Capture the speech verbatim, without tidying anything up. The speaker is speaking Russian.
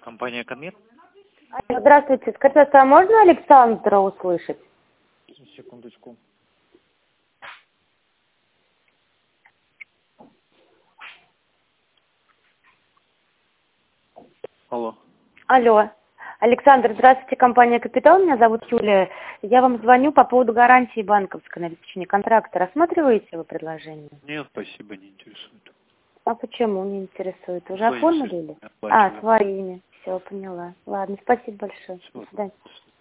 Компания Камир. Алло, здравствуйте. Скажите, а можно Александра услышать? Секундочку. Алло. Алло. Александр, здравствуйте, компания «Капитал». Меня зовут Юлия. Я вам звоню по поводу гарантии банковской на обеспечение контракта. Рассматриваете вы предложение? Нет, спасибо, не интересует. А почему не интересует? Уже Своими оформили? средствами А, оплачиваю. своими. Все, поняла. Ладно, спасибо большое. До Всего свидания. доброго.